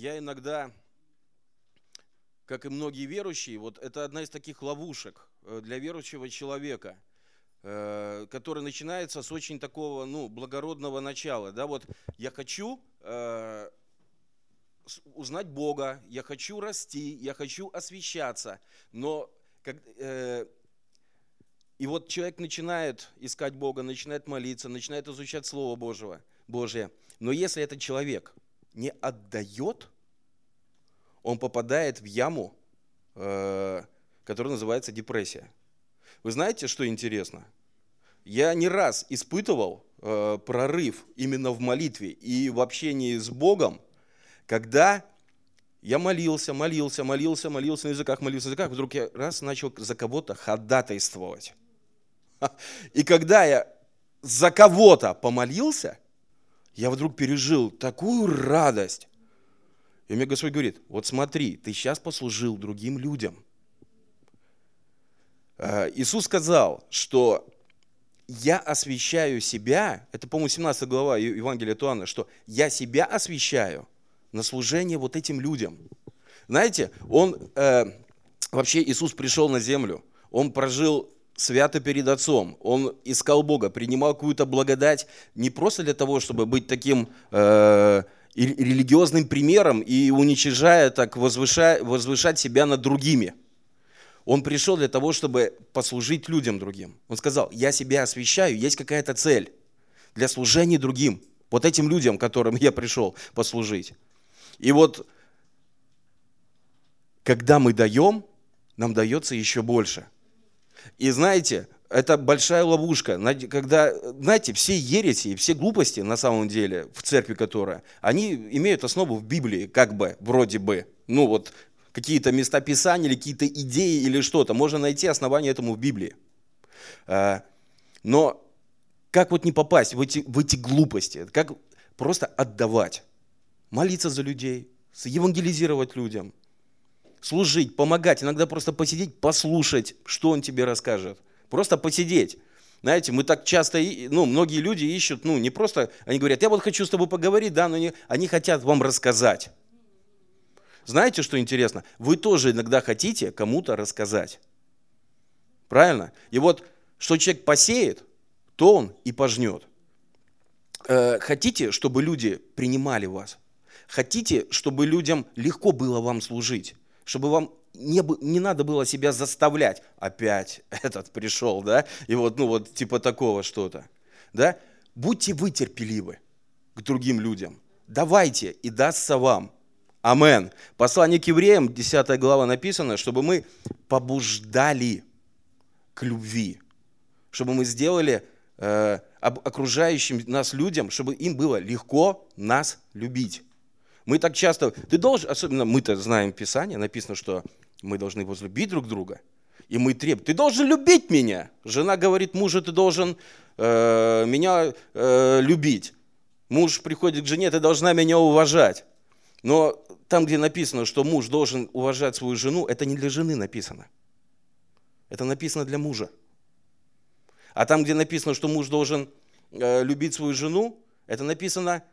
я иногда, как и многие верующие, вот это одна из таких ловушек для верующего человека, который начинается с очень такого, благородного начала. Да, вот я хочу узнать Бога, я хочу расти, я хочу освящаться, но и вот человек начинает искать Бога, начинает молиться, начинает изучать Слово Божие. Но если этот человек не отдает, он попадает в яму, которая называется депрессия. Вы знаете, что интересно? Я не раз испытывал прорыв именно в молитве и в общении с Богом, когда я молился на языках, вдруг я раз начал за кого-то ходатайствовать. И когда я за кого-то помолился, я вдруг пережил такую радость. И мне Господь говорит: вот смотри, ты сейчас послужил другим людям. Иисус сказал, что я освящаю себя, это, по-моему, 17 глава Евангелия от Иоанна, что я себя освящаю на служение вот этим людям. Знаете, вообще Иисус пришел на землю, Он прожил свято перед Отцом, Он искал Бога, принимал какую-то благодать не просто для того, чтобы быть таким религиозным примером и уничижая, так возвышать себя над другими. Он пришел для того, чтобы послужить людям другим. Он сказал: я себя освящаю, есть какая-то цель для служения другим, вот этим людям, которым я пришел послужить. И вот, когда мы даем, нам дается еще больше. И знаете, это большая ловушка, когда, знаете, все ереси, все глупости на самом деле в церкви, они имеют основу в Библии, как бы, вроде бы. Какие-то места Писания или какие-то идеи или что-то. Можно найти основание этому в Библии. Но как вот не попасть в эти глупости? Как просто отдавать? Молиться за людей, евангелизировать людям, служить, помогать. Иногда просто посидеть, послушать, что он тебе расскажет. Просто посидеть. Знаете, мы так часто, многие люди ищут, не просто, они говорят: я вот хочу с тобой поговорить, да, но они хотят вам рассказать. Знаете, что интересно? Вы тоже иногда хотите кому-то рассказать. Правильно? И вот, что человек посеет, то он и пожнет. Хотите, чтобы люди принимали вас? Хотите, чтобы людям легко было вам служить? Чтобы вам не надо было себя заставлять. Опять этот пришел, да? И типа такого что-то. Да? Будьте вы терпеливы к другим людям. Давайте, и дастся вам. Амен. Послание к евреям, 10 глава написано, чтобы мы побуждали к любви. Чтобы мы сделали окружающим нас людям, чтобы им было легко нас любить. Мы так часто, особенно мы-то знаем Писание, написано, что мы должны возлюбить друг друга. И мы требуем: ты должен любить меня. Жена говорит мужу: ты должен меня любить. Муж приходит к жене: ты должна меня уважать. Но там, где написано, что муж должен уважать свою жену, это не для жены написано. Это написано для мужа. А там, где написано, что муж должен любить свою жену, это написано...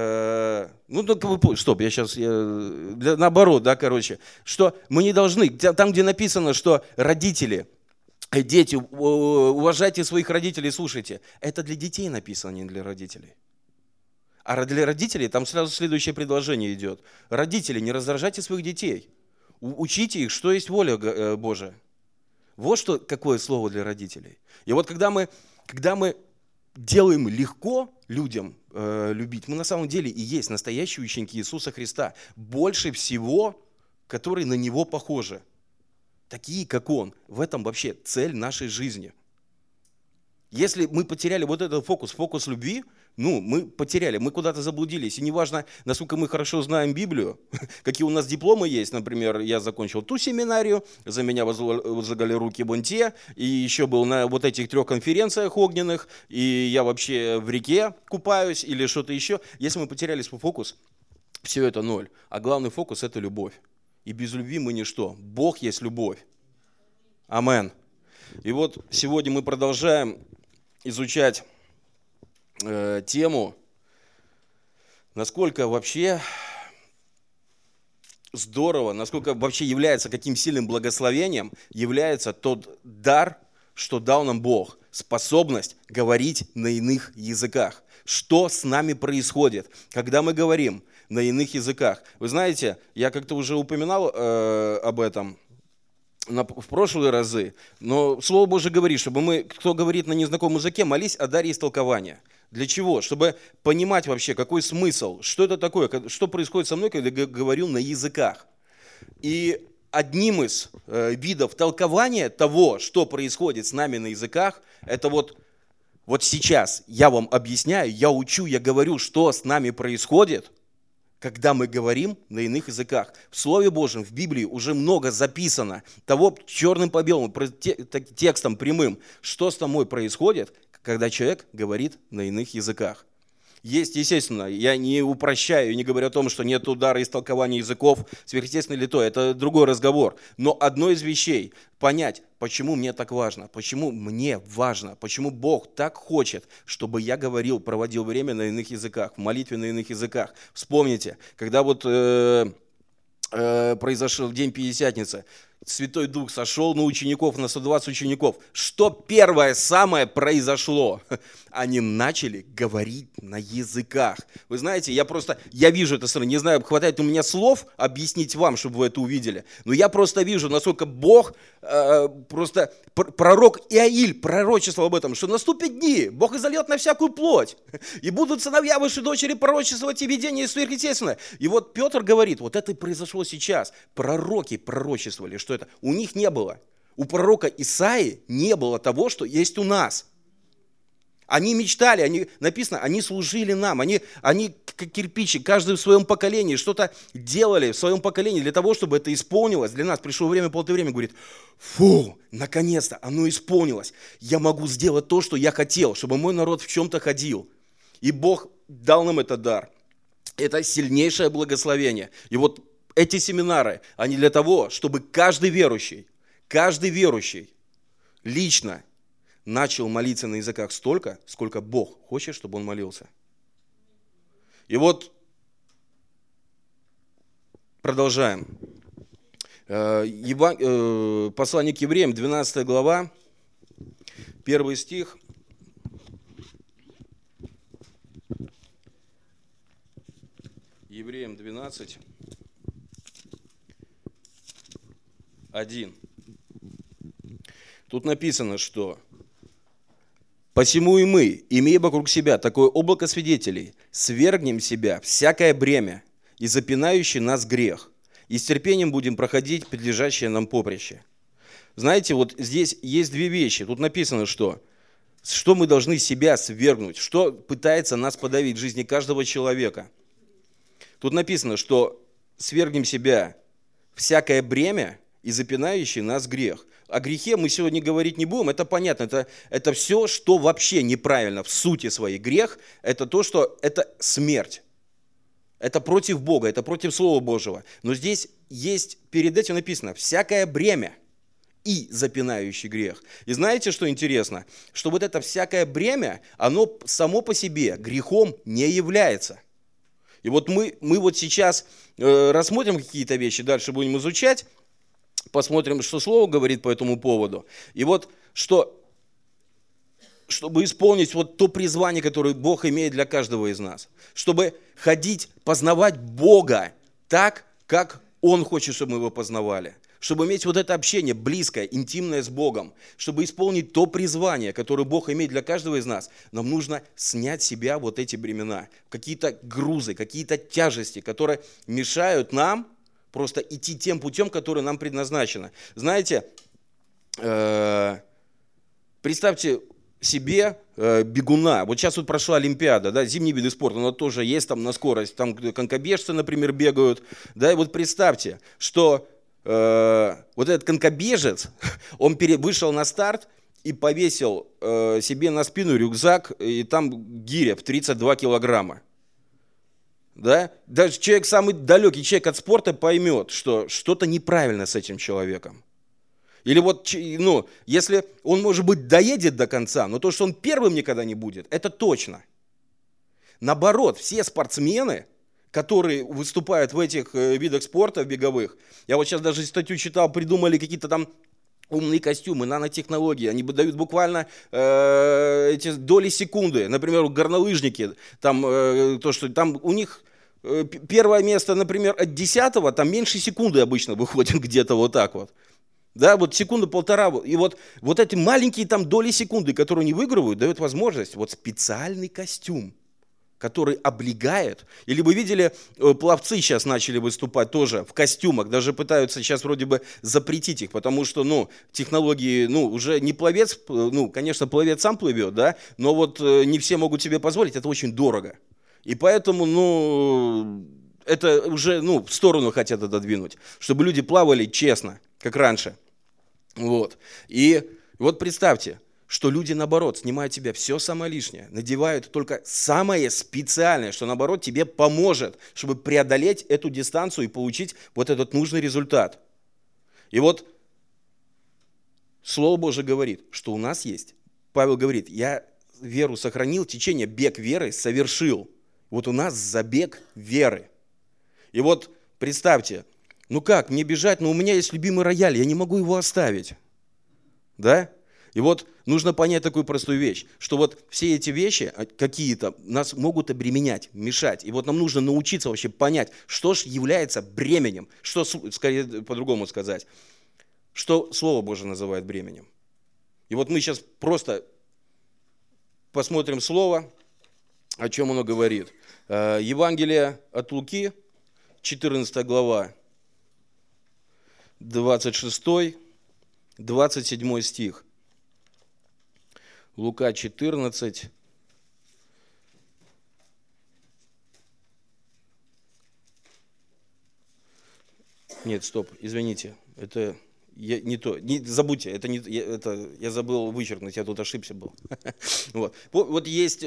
наоборот, да, что мы не должны... Там, где написано, что родители, дети, уважайте своих родителей, слушайте, это для детей написано, не для родителей. А для родителей там сразу следующее предложение идет. Родители, не раздражайте своих детей. Учите их, что есть воля Божия. Вот что, какое слово для родителей. И вот когда мы делаем легко людям любить, мы на самом деле и есть настоящие ученики Иисуса Христа. Больше всего, которые на Него похожи. Такие, как Он. В этом вообще цель нашей жизни. Если мы потеряли вот этот фокус любви, мы потеряли, мы куда-то заблудились. И неважно, насколько мы хорошо знаем Библию, какие у нас дипломы есть. Например, я закончил ту семинарию, за меня возлагали руки вон те, и еще был на вот этих 3 конференциях огненных, и я вообще в реке купаюсь или что-то еще. Если мы потеряли свой фокус, все это ноль. А главный фокус – это любовь. И без любви мы ничто. Бог есть любовь. Амен. И вот сегодня мы продолжаем изучать тему, насколько вообще здорово, насколько вообще является каким сильным благословением, является тот дар, что дал нам Бог, способность говорить на иных языках. Что с нами происходит, когда мы говорим на иных языках? Вы знаете, я как-то уже упоминал об этом в прошлые разы, но Слово Божие говорит, чтобы мы, кто говорит на незнакомом языке, молись о даре истолкования. Для чего? Чтобы понимать вообще, какой смысл, что это такое, что происходит со мной, когда я говорю на языках. И одним из видов толкования того, что происходит с нами на языках, это вот сейчас я вам объясняю, я учу, я говорю, что с нами происходит, когда мы говорим на иных языках. В Слове Божьем, в Библии уже много записано того черным по белому, текстом прямым, что с тобой происходит, когда человек говорит на иных языках. Есть, естественно, я не упрощаю, не говорю о том, что нет удара истолкования языков, сверхъестественно ли то, это другой разговор. Но одно из вещей – понять, почему мне так важно, почему мне важно, почему Бог так хочет, чтобы я говорил, проводил время на иных языках, в молитве на иных языках. Вспомните, когда вот произошел день Пятидесятницы, Святой Дух сошел на учеников, на 120 учеников. Что первое самое произошло? Они начали говорить на языках. Вы знаете, я вижу это, не знаю, хватает у меня слов объяснить вам, чтобы вы это увидели, но я просто вижу, насколько Бог, пророк Иаиль пророчествовал об этом, что наступят дни, Бог изольет на всякую плоть, и будут сыновья ваши дочери пророчествовать и видения сверхъестественное. И вот Петр говорит, вот это и произошло сейчас. Пророки пророчествовали, что это у них не было. У пророка Исаии не было того, что есть у нас. Они мечтали, написано, они служили нам, они как кирпичи, каждый в своем поколении что-то делали в своем поколении для того, чтобы это исполнилось. Для нас пришло время, говорит, фу, наконец-то оно исполнилось. Я могу сделать то, что я хотел, чтобы мой народ в чем-то ходил. И Бог дал нам этот дар. Это сильнейшее благословение. И вот эти семинары, они для того, чтобы каждый верующий лично начал молиться на языках столько, сколько Бог хочет, чтобы он молился. И вот продолжаем. Послание к евреям, 12 глава, 1 стих. Евреям 12, 1. Тут написано, что «Посему и мы, имея вокруг себя такое облако свидетелей, свергнем с себя всякое бремя и запинающий нас грех, и с терпением будем проходить предлежащее нам поприще». Знаете, вот здесь есть две вещи. Тут написано, что мы должны себя свергнуть, что пытается нас подавить в жизни каждого человека. Тут написано, что свергнем себя всякое бремя и запинающий нас грех. О грехе мы сегодня говорить не будем, это понятно, это все, что вообще неправильно в сути своей. Грех – это то, что это смерть. Это против Бога, это против Слова Божьего. Но здесь есть, перед этим написано, всякое бремя и запинающий грех. И знаете, что интересно? Что вот это всякое бремя, оно само по себе грехом не является. И вот мы вот сейчас рассмотрим какие-то вещи, дальше будем изучать, посмотрим, что Слово говорит по этому поводу. И вот чтобы исполнить вот то призвание, которое Бог имеет для каждого из нас. Чтобы ходить, познавать Бога так, как Он хочет, чтобы мы Его познавали. Чтобы иметь вот это общение близкое, интимное с Богом. Чтобы исполнить то призвание, которое Бог имеет для каждого из нас. Нам нужно снять с себя вот эти бремена. Какие-то грузы, какие-то тяжести, которые мешают нам просто идти тем путем, который нам предназначено. Знаете, представьте себе бегуна. Вот сейчас вот прошла Олимпиада, да, зимние виды спорта, но тоже есть там на скорость. Там конькобежцы, например, бегают. Да, и вот представьте, что вот этот конькобежец, он вышел на старт и повесил себе на спину рюкзак, и там гиря в 32 килограмма. Да? Даже человек, самый далекий человек от спорта, поймет, что что-то неправильно с этим человеком. Или вот, если он, может быть, доедет до конца, но то, что он первым никогда не будет, это точно. Наоборот, все спортсмены, которые выступают в этих видах спорта, в беговых. Я вот сейчас даже статью читал, придумали какие-то там умные костюмы, нанотехнологии, они дают буквально эти доли секунды. Например, горнолыжники, там, то, что там у них первое место, например, от 10-го, там меньше секунды обычно выходит где-то вот так вот. Да, вот секунда-полтора. И вот эти маленькие там доли секунды, которые они выигрывают, дают возможность, вот специальный костюм, который облегает. Или вы видели, пловцы сейчас начали выступать тоже в костюмах, даже пытаются сейчас вроде бы запретить их, потому что, технологии, уже не пловец, конечно, пловец сам плывет, да, но вот не все могут себе позволить, это очень дорого. И поэтому, это уже, в сторону хотят отодвинуть, чтобы люди плавали честно, как раньше. Вот. И вот представьте, что люди, наоборот, снимают с себя все самое лишнее, надевают только самое специальное, что, наоборот, тебе поможет, чтобы преодолеть эту дистанцию и получить вот этот нужный результат. И вот Слово Божие говорит, что у нас есть. Павел говорит, я веру сохранил, течение, бег веры совершил. Вот у нас забег веры. И вот представьте, как мне бежать, у меня есть любимый рояль, я не могу его оставить. Да? И вот нужно понять такую простую вещь, что вот все эти вещи какие-то нас могут обременять, мешать. И вот нам нужно научиться вообще понять, что же является бременем, что, скорее по-другому сказать, что Слово Божие называет бременем. И вот мы сейчас просто посмотрим Слово, о чем оно говорит. Евангелие от Луки, 14 глава, 26-27 стих. Лука 14. Нет, стоп, извините, это не то, забудьте, я забыл вычеркнуть, я тут ошибся был. Вот есть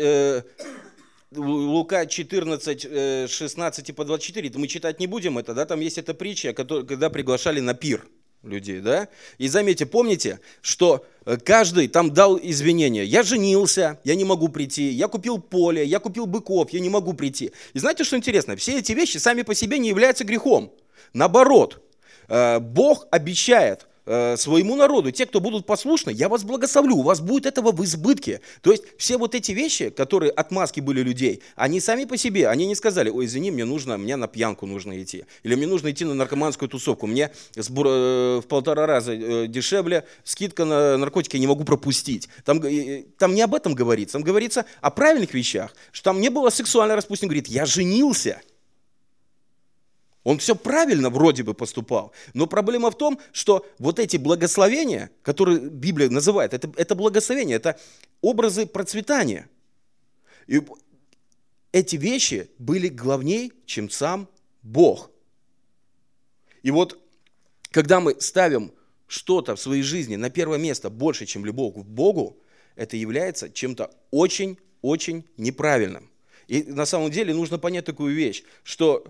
Лука 14, 16 по 24, мы читать не будем это, да, там есть эта притча, когда приглашали на пир людей, да, и заметьте, помните, что каждый там дал извинения, я женился, я не могу прийти, я купил поле, я купил быков, я не могу прийти. И знаете, что интересно, все эти вещи сами по себе не являются грехом, наоборот, Бог обещает своему народу, те, кто будут послушны, я вас благословлю, у вас будет этого в избытке. То есть все вот эти вещи, которые отмазки были людей, они сами по себе, они не сказали, ой, извини, мне на пьянку нужно идти, или мне нужно идти на наркоманскую тусовку, мне в 1,5 раза дешевле, скидка на наркотики я не могу пропустить. Там не об этом говорится, там говорится о правильных вещах, что там не было сексуального распутства, говорит, я женился. Он все правильно вроде бы поступал. Но проблема в том, что вот эти благословения, которые Библия называет, это благословения, это образы процветания. И эти вещи были главней, чем сам Бог. И вот, когда мы ставим что-то в своей жизни на первое место больше, чем любовь к Богу, это является чем-то очень-очень неправильным. И на самом деле нужно понять такую вещь, что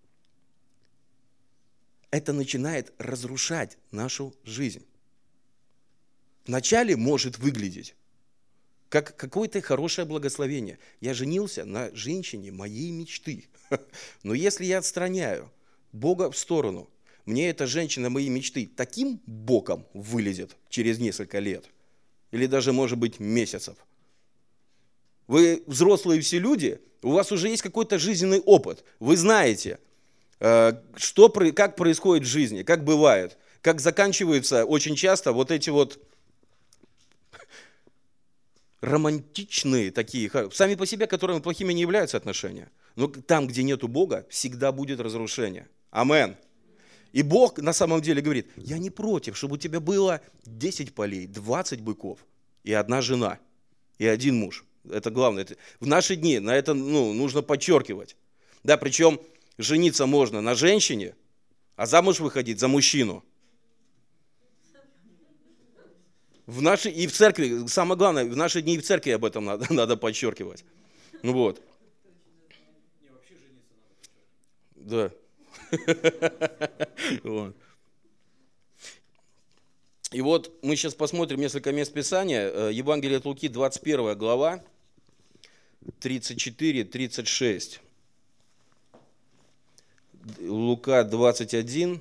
это начинает разрушать нашу жизнь. Вначале может выглядеть как какое-то хорошее благословение. Я женился на женщине моей мечты. Но если я отстраняю Бога в сторону, мне эта женщина моей мечты таким боком вылезет через несколько лет. Или даже, может быть, месяцев. Вы взрослые все люди, у вас уже есть какой-то жизненный опыт. Вы знаете, как происходит в жизни, как бывает, как заканчиваются очень часто вот эти вот романтичные такие, сами по себе, которыми плохими не являются отношения. Но там, где нету Бога, всегда будет разрушение. Амен. И Бог на самом деле говорит, я не против, чтобы у тебя было 10 полей, 20 быков и одна жена, и один муж. Это главное. В наши дни на это нужно подчеркивать. Да, причем жениться можно на женщине, а замуж выходить за мужчину. И в церкви, самое главное, в наши дни и в церкви об этом надо подчеркивать. Вот. Не, вообще жениться надо подчеркивать. Да. Вот. И вот мы сейчас посмотрим несколько мест Писания. Евангелие от Луки, 21 глава, 34-36. Лука 21.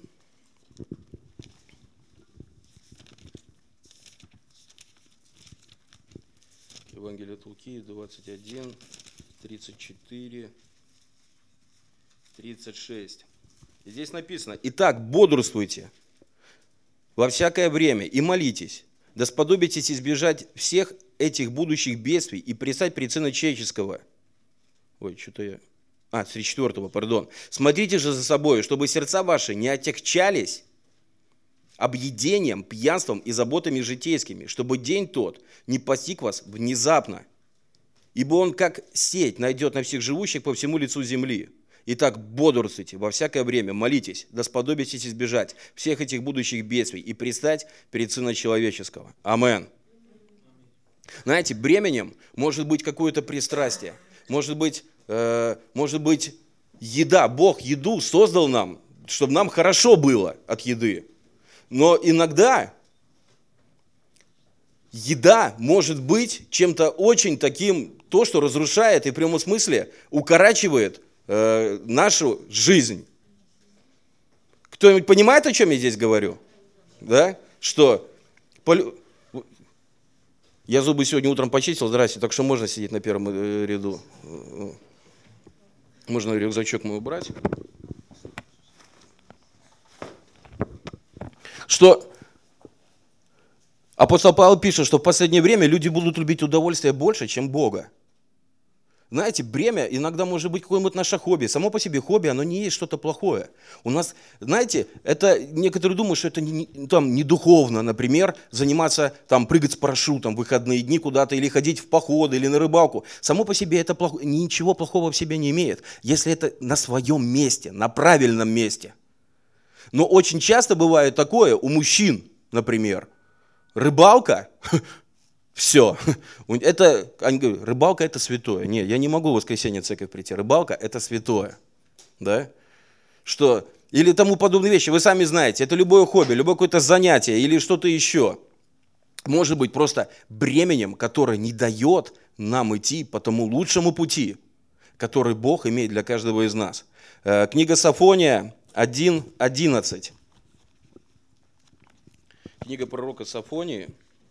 Евангелие от Луки 21, 34, 36. И здесь написано: «Итак, бодрствуйте во всякое время и молитесь, да сподобитесь избежать всех этих будущих бедствий и предстать пред Сына Человеческого». Ой, что-то я... с 34, пардон. «Смотрите же за собой, чтобы сердца ваши не отягчались объедением, пьянством и заботами житейскими, чтобы день тот не постиг вас внезапно, ибо он, как сеть, найдет на всех живущих по всему лицу земли. Итак, бодрствуйте во всякое время, молитесь, да сподобитесь избежать всех этих будущих бедствий и предстать перед Сына Человеческого». Амен. Знаете, бременем может быть какое-то пристрастие, может быть еда. Бог еду создал нам, чтобы нам хорошо было от еды. Но иногда еда может быть чем-то очень таким, то, что разрушает и в прямом смысле укорачивает нашу жизнь. Кто-нибудь понимает, о чем я здесь говорю? Да? Что? Я зубы сегодня утром почистил, здрасте, так что можно сидеть на первом ряду. Можно рюкзачок мой убрать. Что апостол Павел пишет, что в последнее время люди будут любить удовольствие больше, чем Бога. Знаете, бремя иногда может быть какое-нибудь наше хобби. Само по себе хобби, оно не есть что-то плохое. У нас, знаете, это некоторые думают, что это не духовно, например, заниматься, прыгать с парашютом в выходные дни куда-то, или ходить в походы, или на рыбалку. Само по себе это ничего плохого в себе не имеет, если это на своем месте, на правильном месте. Но очень часто бывает такое у мужчин, например, рыбалка. Все. Они говорят, рыбалка это святое. Нет, я не могу в воскресенье в церковь прийти. Рыбалка это святое. Да? Что? Или тому подобные вещи. Вы сами знаете, это любое хобби, любое какое-то занятие или что-то еще. Может быть просто бременем, которое не дает нам идти по тому лучшему пути, который Бог имеет для каждого из нас. Книга Софония 1:11. Книга пророка Софонии.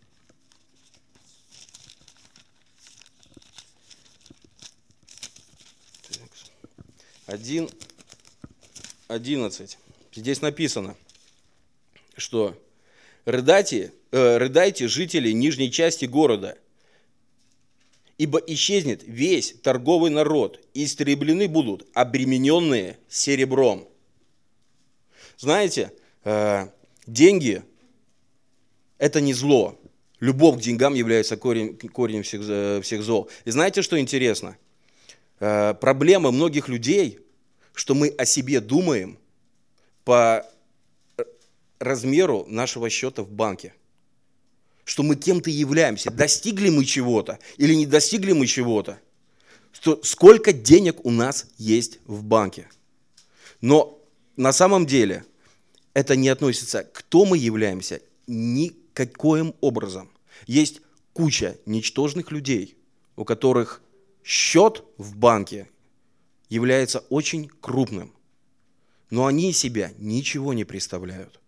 1:11. Здесь написано, что рыдайте, жители нижней части города, ибо исчезнет весь торговый народ, и истреблены будут обремененные серебром. Знаете, деньги – это не зло. Любовь к деньгам является корнем всех зол. И знаете, что интересно? Проблема многих людей, что мы о себе думаем по размеру нашего счета в банке. Что мы кем-то являемся. Достигли мы чего-то или не достигли мы чего-то. Сколько денег у нас есть в банке. Но на самом деле это не относится к кто мы являемся никаким образом. Есть куча ничтожных людей, у которых счет в банке является очень крупным, но они из себя ничего не представляют.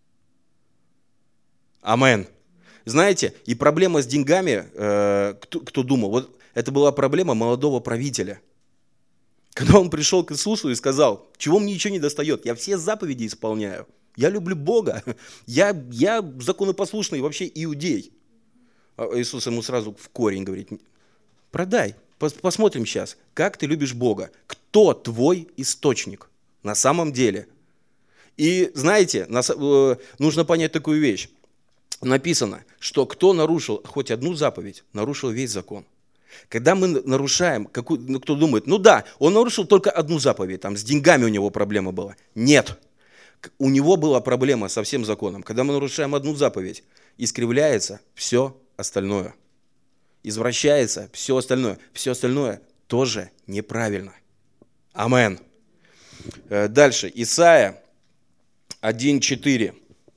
Амен. Знаете, и проблема с деньгами, кто думал, вот это была проблема молодого правителя. Когда он пришел к Иисусу и сказал, чего мне ничего не достает, я все заповеди исполняю, я люблю Бога, я законопослушный вообще иудей. А Иисус ему сразу в корень говорит, продай. Посмотрим сейчас, как ты любишь Бога. Кто твой источник на самом деле? И знаете, нужно понять такую вещь. Написано, что кто нарушил хоть одну заповедь, нарушил весь закон. Когда мы нарушаем, кто думает, он нарушил только одну заповедь, с деньгами у него проблема была. Нет, у него была проблема со всем законом. Когда мы нарушаем одну заповедь, искривляется все остальное. Извращается все остальное. Все остальное тоже неправильно. Амен. Дальше. Исайя 1:4.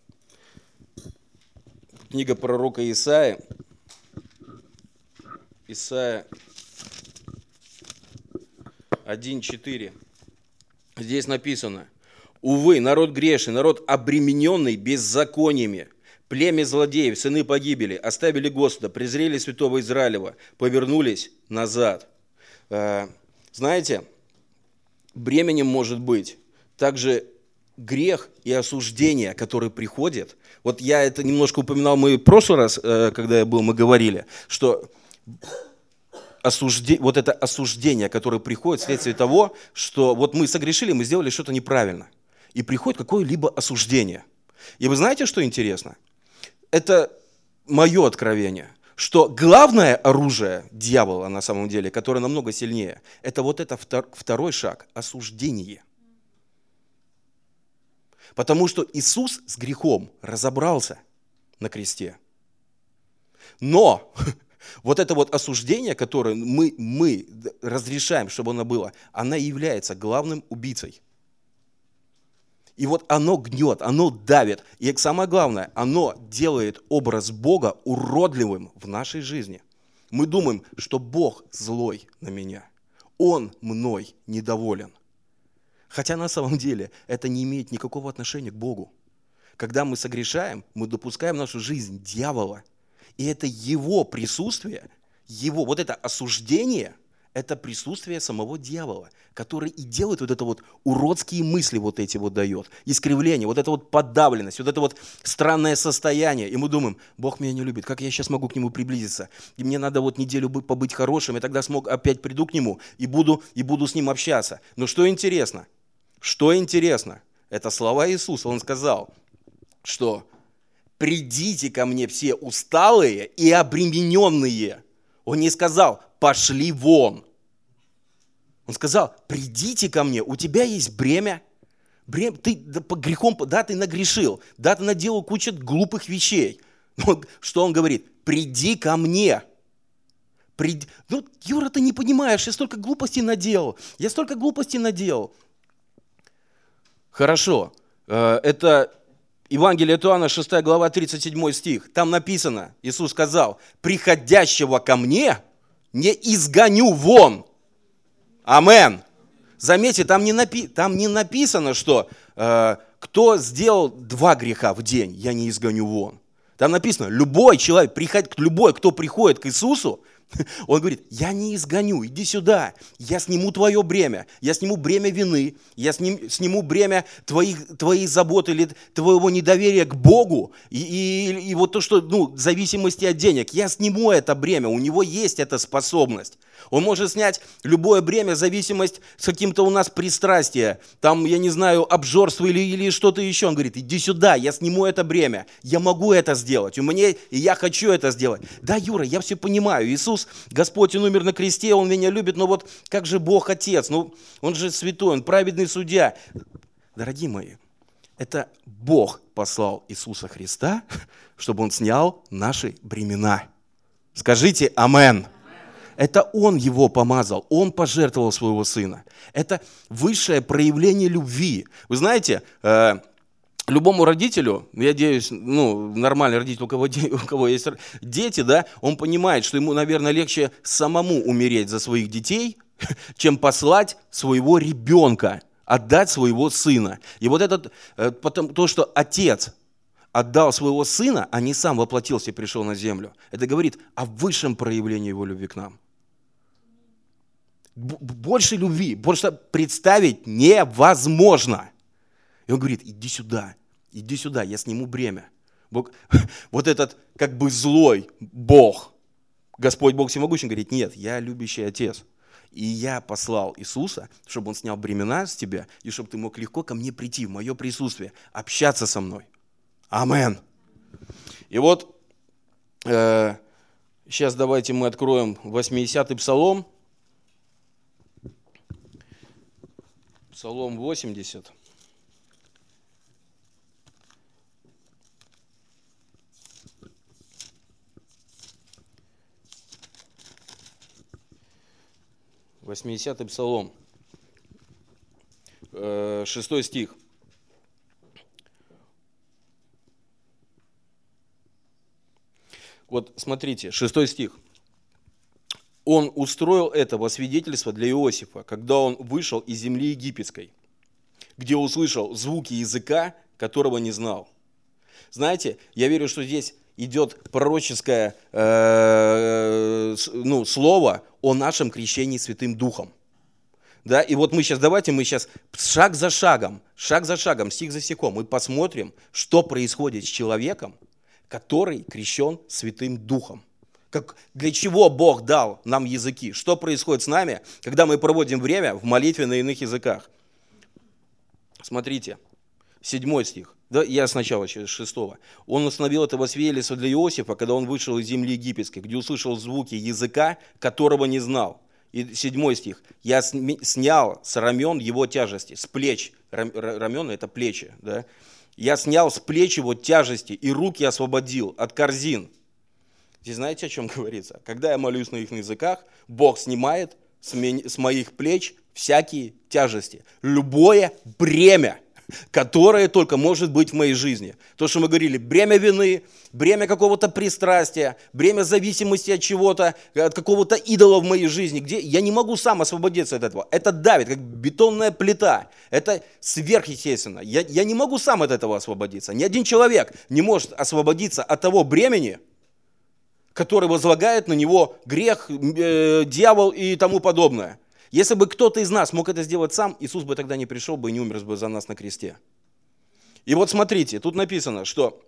Книга пророка Исаия. Исайя 1:4. Здесь написано. Увы, народ грешный, народ обремененный беззакониями. Племя злодеев, сыны погибели, оставили Господа, презрели святого Израилева, повернулись назад. Знаете, бременем может быть также грех и осуждение, которые приходят. Вот я это немножко упоминал, мы в прошлый раз, когда я был, мы говорили, что вот это осуждение, которое приходит вследствие того, что вот мы согрешили, мы сделали что-то неправильно. И приходит какое-либо осуждение. И вы знаете, что интересно? Это мое откровение, что главное оружие дьявола на самом деле, которое намного сильнее, это вот это второй шаг – осуждение. Потому что Иисус с грехом разобрался на кресте. Но вот это вот осуждение, которое мы разрешаем, чтобы оно было, оно является главным убийцей. И вот оно гнет, оно давит. И самое главное, оно делает образ Бога уродливым в нашей жизни. Мы думаем, что Бог злой на меня. Он мной недоволен. Хотя на самом деле это не имеет никакого отношения к Богу. Когда мы согрешаем, мы допускаем в нашу жизнь дьявола. И это его присутствие, его вот это осуждение, это присутствие самого дьявола, который и делает вот это вот уродские мысли вот эти вот дает, искривление, вот это вот подавленность, вот это вот странное состояние. И мы думаем, Бог меня не любит, как я сейчас могу к Нему приблизиться? И мне надо вот неделю побыть хорошим, и тогда опять приду к Нему и буду с Ним общаться. Но что интересно? Это слова Иисуса. Он сказал, что «придите ко мне все усталые и обремененные». Он не сказал «пошли вон». Он сказал «придите ко мне, у тебя есть бремя, ты по грехам, да, ты нагрешил, да, ты наделал кучу глупых вещей». Но что он говорит? «Приди ко мне». Ну, Юра, ты не понимаешь, я столько глупостей наделал. Хорошо, это Евангелие от Иоанна, 6 глава, 37 стих. Там написано, Иисус сказал, «приходящего ко мне не изгоню вон». Амен. Заметьте, там не написано, что кто сделал 2 греха в день, я не изгоню вон. Там написано, любой человек, кто приходит к Иисусу, он говорит, я не изгоню, иди сюда, я сниму твое бремя, я сниму бремя вины, я сниму бремя твоей заботы или твоего недоверия к Богу, и вот то, что, зависимости от денег, я сниму это бремя, у него есть эта способность. Он может снять любое бремя, зависимость с каким-то у нас пристрастия, там, я не знаю, обжорство или что-то еще. Он говорит, иди сюда, я сниму это бремя, я могу это сделать, и я хочу это сделать. Да, Юра, я все понимаю, Иисус, Господь, Он умер на кресте, Он меня любит, но вот как же Бог Отец, Он же святой, Он праведный судья. Дорогие мои, это Бог послал Иисуса Христа, чтобы Он снял наши бремена. Скажите «Амен». Это Он его помазал, Он пожертвовал своего Сына. Это высшее проявление любви. Вы знаете, любому родителю, я надеюсь, нормальный родитель, у кого есть дети, да, он понимает, что ему, наверное, легче самому умереть за своих детей, чем послать своего ребенка, отдать своего сына. И вот то, что отец отдал своего сына, а не сам воплотился и пришел на землю, это говорит о высшем проявлении его любви к нам. Больше любви, больше представить невозможно. И он говорит, иди сюда, я сниму бремя. Вот этот как бы злой Бог, Господь Бог Всемогущий, говорит, нет, я любящий Отец. И я послал Иисуса, чтобы Он снял бремена с тебя, и чтобы ты мог легко ко мне прийти, в мое присутствие, общаться со мной. Амен. И вот сейчас давайте мы откроем 80-й Псалом. Псалом 80. Восьмидесятый Псалом, 6 стих. Вот смотрите, 6 стих. Он устроил это во свидетельство для Иосифа, когда он вышел из земли египетской, где услышал звуки языка, которого не знал. Знаете, я верю, что здесь идет пророческое слово о нашем крещении Святым Духом. Да, и вот давайте мы сейчас шаг за шагом, стих за стихом, мы посмотрим, что происходит с человеком, который крещен Святым Духом. Для чего Бог дал нам языки? Что происходит с нами, когда мы проводим время в молитве на иных языках? Смотрите, 7 стих. Да, я сначала через 6. Он установил этого свидетельства для Иосифа, когда он вышел из земли египетской, где услышал звуки языка, которого не знал. И 7 стих. Я снял с рамен его тяжести, с плеч. Рамен – это плечи. Да? Я снял с плеч его тяжести и руки освободил от корзин. Здесь знаете, о чем говорится? Когда я молюсь на их языках, Бог снимает с моих плеч всякие тяжести. Любое бремя, которое только может быть в моей жизни. То, что мы говорили, бремя вины, бремя какого-то пристрастия, бремя зависимости от чего-то, от какого-то идола в моей жизни, где я не могу сам освободиться от этого. Это давит, как бетонная плита. Это сверхъестественно. Я не могу сам от этого освободиться. Ни один человек не может освободиться от того бремени, который возлагает на него грех, дьявол и тому подобное. Если бы кто-то из нас мог это сделать сам, Иисус бы тогда не пришел бы и не умер бы за нас на кресте. И вот смотрите, тут написано, что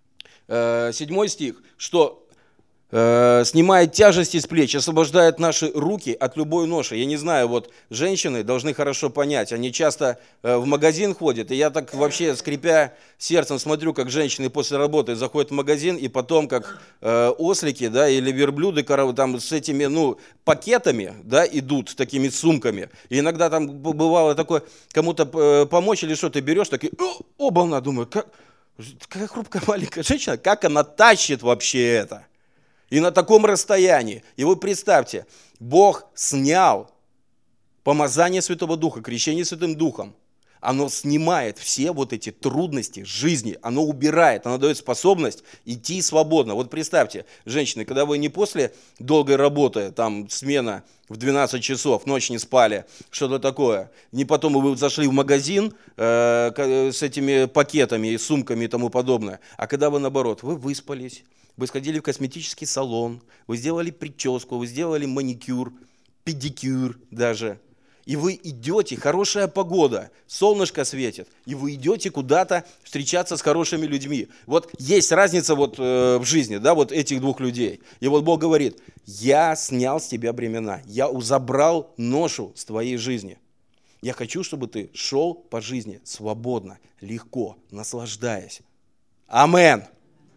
7 стих, что снимает тяжести с плеч, освобождает наши руки от любой ноши. Я не знаю, вот женщины должны хорошо понять, они часто в магазин ходят, и я так вообще, скрипя сердцем, смотрю, как женщины после работы заходят в магазин, и потом, как ослики, да, или верблюды там с этими, пакетами, да, идут, такими сумками. И иногда там бывало такое, кому-то помочь или что-то берешь, такие, оба, думаю, какая хрупкая маленькая женщина, как она тащит вообще это? И на таком расстоянии. И вы представьте, Бог снял помазание Святого Духа, крещение Святым Духом. Оно снимает все вот эти трудности жизни, оно убирает, оно дает способность идти свободно. Вот представьте, женщины, когда вы не после долгой работы, там смена в 12 часов, ночь не спали, что-то такое, не потом вы зашли в магазин с этими пакетами и сумками и тому подобное, а когда вы наоборот, вы выспались, вы сходили в косметический салон, вы сделали прическу, вы сделали маникюр, педикюр даже. И вы идете, хорошая погода, солнышко светит, и вы идете куда-то встречаться с хорошими людьми. Вот есть разница в жизни, да, вот этих двух людей. И вот Бог говорит, я снял с тебя бремена, я забрал ношу с твоей жизни. Я хочу, чтобы ты шел по жизни свободно, легко, наслаждаясь. Амен.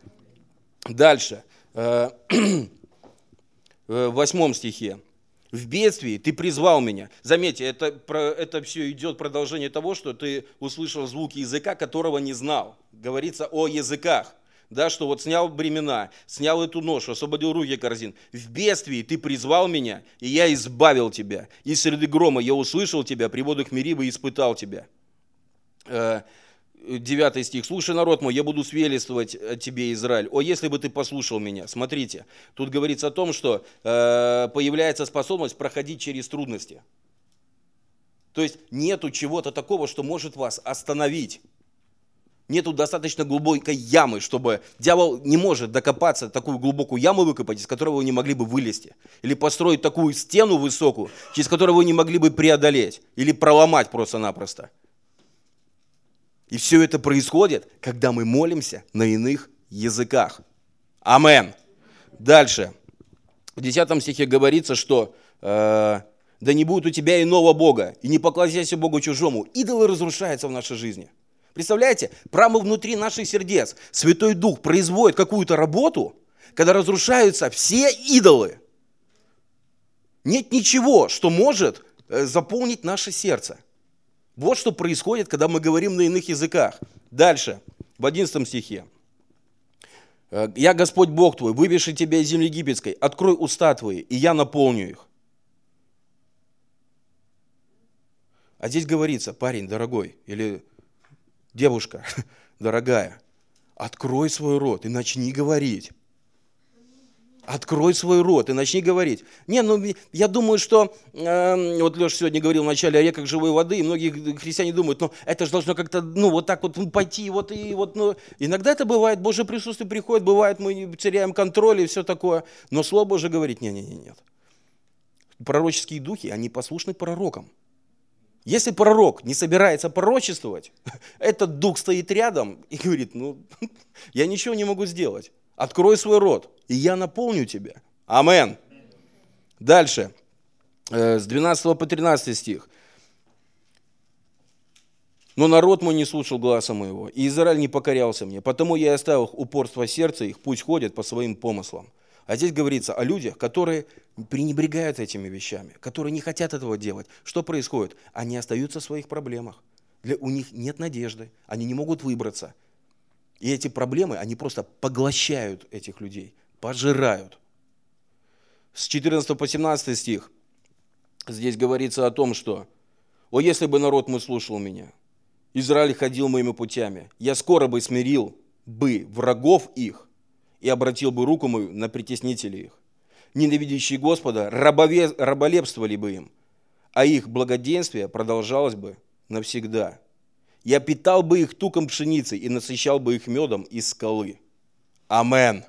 Дальше, в 8 стихе. В бедствии ты призвал меня. Заметьте, это все идет продолжение того, что ты услышал звуки языка, которого не знал. Говорится о языках. Да, что вот снял бремена, снял эту ношу, освободил руки корзин. В бедствии ты призвал меня, и я избавил тебя. Из среды грома я услышал тебя, при водах Мерибы испытал тебя. 9 стих. «Слушай, народ мой, я буду свидетельствовать о тебе, Израиль. О, если бы ты послушал меня». Смотрите, тут говорится о том, что появляется способность проходить через трудности. То есть нету чего-то такого, что может вас остановить. Нету достаточно глубокой ямы, чтобы дьявол не может докопаться, такую глубокую яму выкопать, из которой вы не могли бы вылезти. Или построить такую стену высокую, через которую вы не могли бы преодолеть. Или проломать просто-напросто. И все это происходит, когда мы молимся на иных языках. Амен. Дальше. В 10 стихе говорится, что «Да не будет у тебя иного Бога, и не поклоняйся Богу чужому». Идолы разрушаются в нашей жизни. Представляете, прямо внутри наших сердец Святой Дух производит какую-то работу, когда разрушаются все идолы. Нет ничего, что может заполнить наше сердце. Вот что происходит, когда мы говорим на иных языках. Дальше, в 11 стихе. «Я Господь Бог твой, вывеши тебя из земли египетской, открой уста твои, и я наполню их». А здесь говорится, парень дорогой, или девушка дорогая, открой свой рот и начни говорить. Открой свой рот и начни говорить. Не, ну я думаю, что, вот Леша сегодня говорил вначале о реках живой воды, и многие христиане думают, ну это же должно как-то, ну вот так вот пойти, вот и вот, ну. Иногда это бывает, Божье присутствие приходит, бывает, мы теряем контроль и все такое, но Слово Божие говорит, нет. Пророческие духи, они послушны пророкам. Если пророк не собирается пророчествовать, этот дух стоит рядом и говорит, ну я ничего не могу сделать. Открой свой рот, и я наполню тебя. Амен. Дальше, с 12 по 13 стих. «Но народ мой не слушал гласа моего, и Израиль не покорялся мне, потому я и оставил упорство сердца их, пусть ходят по своим помыслам». А здесь говорится о людях, которые пренебрегают этими вещами, которые не хотят этого делать. Что происходит? Они остаются в своих проблемах. У них нет надежды, они не могут выбраться. И эти проблемы, они просто поглощают этих людей, пожирают. С 14 по 17 стих здесь говорится о том, что «О, если бы народ мой слушал меня, Израиль ходил моими путями, я скоро бы смирил бы врагов их и обратил бы руку мою на притеснителей их. Ненавидящие Господа раболепствовали бы им, а их благоденствие продолжалось бы навсегда. Я питал бы их туком пшеницы и насыщал бы их медом из скалы». Амен.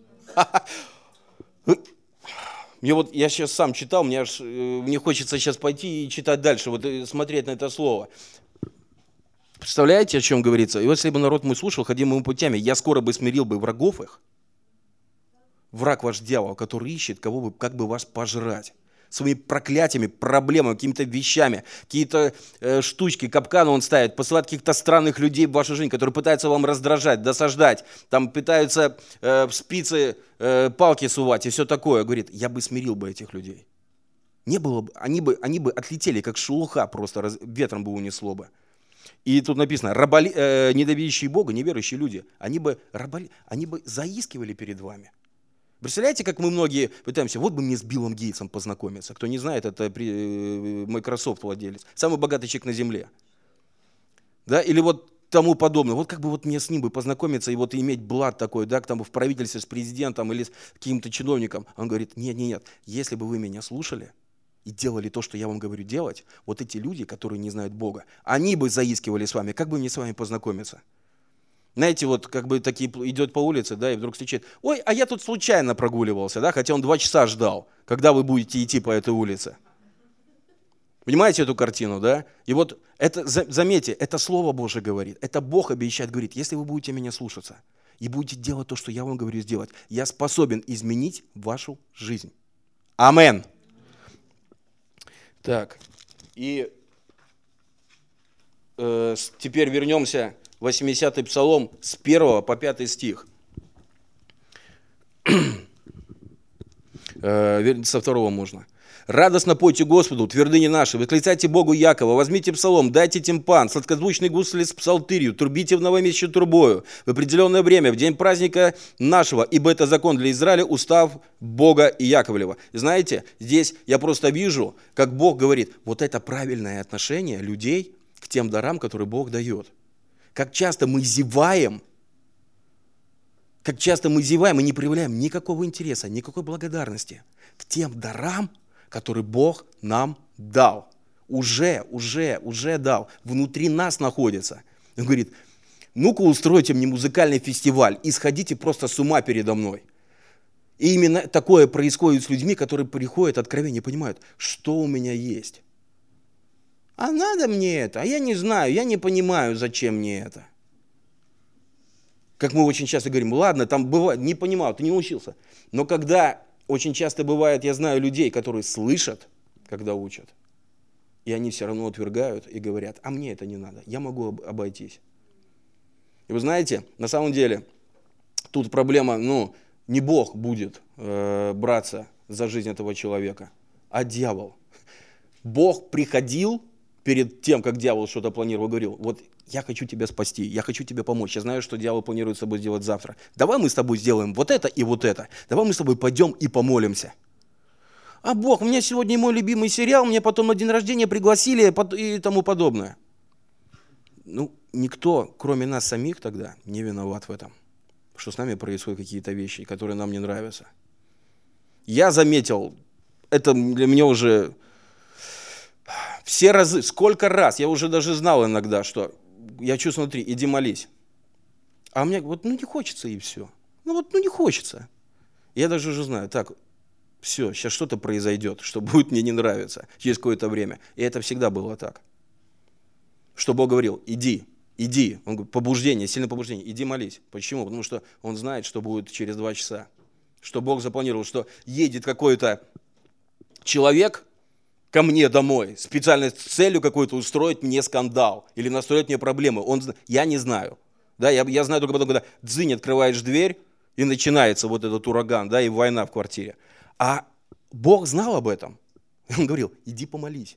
Я сейчас сам читал, мне хочется сейчас пойти и читать дальше, вот смотреть на это слово. Представляете, о чем говорится? И вот если бы народ мой слушал, ходил моими путями, я скоро бы смирил бы врагов их. Враг ваш дьявол, который ищет, как бы вас пожрать. Своими проклятиями, проблемами, какими-то вещами, какие-то штучки, капканы он ставит, посылает каких-то странных людей в вашу жизнь, которые пытаются вам раздражать, досаждать, там пытаются в спицы палки сувать и все такое. Говорит, я бы смирил бы этих людей. Не было бы, они бы отлетели, как шелуха, просто ветром бы унесло бы. И тут написано, ненавидящие Бога, неверующие люди, они бы заискивали перед вами. Представляете, как мы многие пытаемся, вот бы мне с Биллом Гейтсом познакомиться. Кто не знает, это Microsoft владелец, самый богатый человек на земле. Да? Или вот тому подобное. Вот как бы вот мне с ним бы познакомиться и вот иметь блат такой, да, там в правительстве с президентом или с каким-то чиновником. Он говорит, нет, если бы вы меня слушали и делали то, что я вам говорю делать, вот эти люди, которые не знают Бога, они бы заискивали с вами, как бы мне с вами познакомиться? Знаете, вот как бы такие идет по улице, да, и вдруг встречает, ой, а я тут случайно прогуливался, да, хотя он 2 часа ждал, когда вы будете идти по этой улице. Понимаете эту картину, да? И вот это, заметьте, это Слово Божие говорит, это Бог обещает, говорит, если вы будете меня слушаться и будете делать то, что я вам говорю сделать, я способен изменить вашу жизнь. Амен. Так, и теперь вернемся 80-й Псалом с 1 по 5 стих. Со 2 можно. «Радостно пойте Господу, твердыни наши, восклицайте Богу Якова, возьмите псалом, дайте тимпан, сладкозвучный гусли с псалтырью, трубите в новомесячную трубою, в определенное время, в день праздника нашего, ибо это закон для Израиля, устав Бога и Яковлева». Знаете, здесь я просто вижу, как Бог говорит, вот это правильное отношение людей к тем дарам, которые Бог дает. Как часто мы зеваем и не проявляем никакого интереса, никакой благодарности к тем дарам, которые Бог нам дал. Уже дал. Внутри нас находится. Он говорит, ну-ка устройте мне музыкальный фестиваль и сходите просто с ума передо мной. И именно такое происходит с людьми, которые приходят откровенно и понимают, что у меня есть. А надо мне это? А я не знаю, я не понимаю, зачем мне это. Как мы очень часто говорим, ладно, там бывает, не понимаю, ты не научился. Но когда очень часто бывает, я знаю людей, которые слышат, когда учат, и они все равно отвергают и говорят, а мне это не надо, я могу обойтись. И вы знаете, на самом деле, тут проблема, не Бог будет браться за жизнь этого человека, а дьявол. Бог приходил перед тем, как дьявол что-то планировал, говорил, вот я хочу тебя спасти, я хочу тебе помочь, я знаю, что дьявол планирует с тобой сделать завтра. Давай мы с тобой сделаем вот это и вот это. Давай мы с тобой пойдем и помолимся. А Бог, у меня сегодня мой любимый сериал, меня потом на день рождения пригласили и тому подобное. Никто, кроме нас самих тогда, не виноват в этом, что с нами происходят какие-то вещи, которые нам не нравятся. Я заметил, это для меня уже все разы, сколько раз, я уже даже знал иногда, что я чувствую внутри, иди молись. А мне вот не хочется и все. Не хочется. Я даже уже знаю, так, все, сейчас что-то произойдет, что будет мне не нравиться через какое-то время. И это всегда было так. Что Бог говорил, иди. Он говорит, побуждение, сильное побуждение, иди молись. Почему? Потому что он знает, что будет через 2 часа. Что Бог запланировал, что едет какой-то человек ко мне домой, специально с целью какой-то устроить мне скандал или настроить мне проблемы. Я не знаю. Да, я знаю только потом, когда дзынь, открываешь дверь, и начинается вот этот ураган, да, и война в квартире. А Бог знал об этом. Он говорил, иди помолись.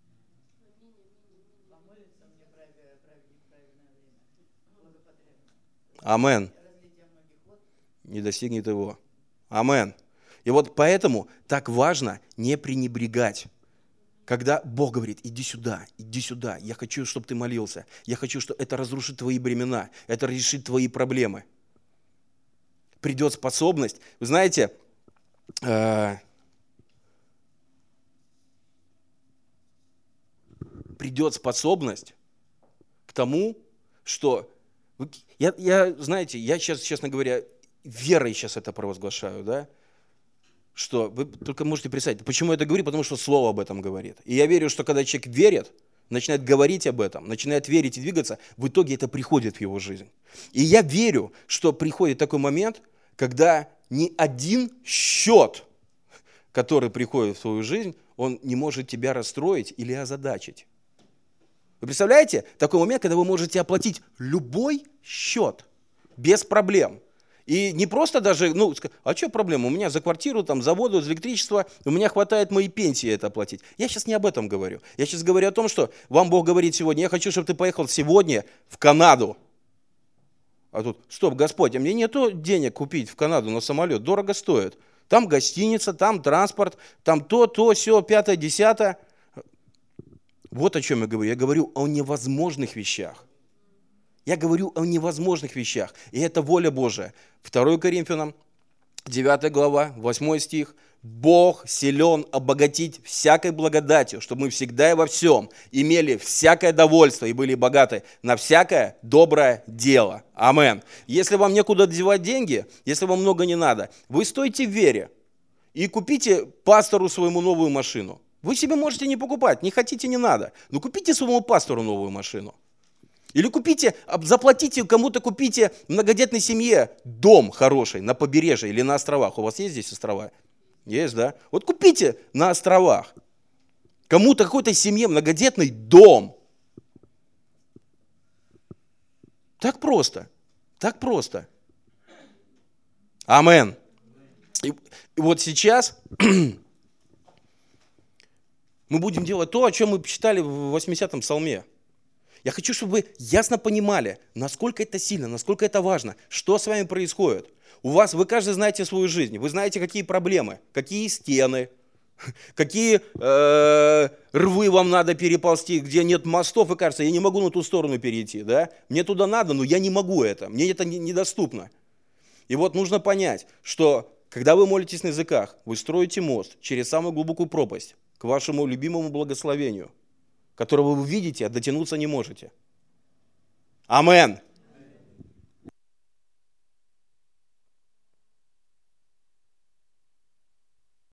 Амен. Не достигнет его. Амен. И вот поэтому так важно не пренебрегать. Когда Бог говорит, иди сюда, я хочу, чтобы ты молился, я хочу, чтобы это разрушит твои бремена, это решит твои проблемы. Придет способность, вы знаете, придет способность к тому, что, знаете, я сейчас, честно говоря, верой сейчас это провозглашаю, да, что вы только можете представить, почему я это говорю, потому что Слово об этом говорит. И я верю, что когда человек верит, начинает говорить об этом, начинает верить и двигаться, в итоге это приходит в его жизнь. И я верю, что приходит такой момент, когда ни один счет, который приходит в твою жизнь, он не может тебя расстроить или озадачить. Вы представляете? Такой момент, когда вы можете оплатить любой счет без проблем. И не просто даже, а что проблема? У меня за квартиру, там, за воду, за электричество, у меня хватает моей пенсии это оплатить. Я сейчас не об этом говорю. Я сейчас говорю о том, что вам Бог говорит сегодня, я хочу, чтобы ты поехал сегодня в Канаду. А тут, стоп, Господь, а мне нету денег купить в Канаду на самолет, дорого стоит. Там гостиница, там транспорт, там то, сё, 5, 10. Вот о чем я говорю. Я говорю о невозможных вещах. Я говорю о невозможных вещах. И это воля Божия. 2 Коринфянам, 9 глава, 8 стих. Бог силен обогатить всякой благодатью, чтобы мы всегда и во всем имели всякое довольство и были богаты на всякое доброе дело. Амен. Если вам некуда девать деньги, если вам много не надо, вы стойте в вере и купите пастору своему новую машину. Вы себе можете не покупать, не хотите, не надо, но купите своему пастору новую машину. Или заплатите кому-то, купите многодетной семье дом хороший на побережье или на островах. У вас есть здесь острова? Есть, да? Вот купите на островах кому-то, какой-то семье многодетный дом. Так просто. Так просто. Амен. И вот сейчас мы будем делать то, о чем мы читали в 80-м псалме. Я хочу, чтобы вы ясно понимали, насколько это сильно, насколько это важно, что с вами происходит. Вы каждый знаете свою жизнь, вы знаете, какие проблемы, какие стены, какие рвы вам надо переползти, где нет мостов, и кажется, я не могу на ту сторону перейти, да? Мне туда надо, но я не могу мне это недоступно. И вот нужно понять, что когда вы молитесь на языках, вы строите мост через самую глубокую пропасть к вашему любимому благословению, которого вы видите, а дотянуться не можете. Амен.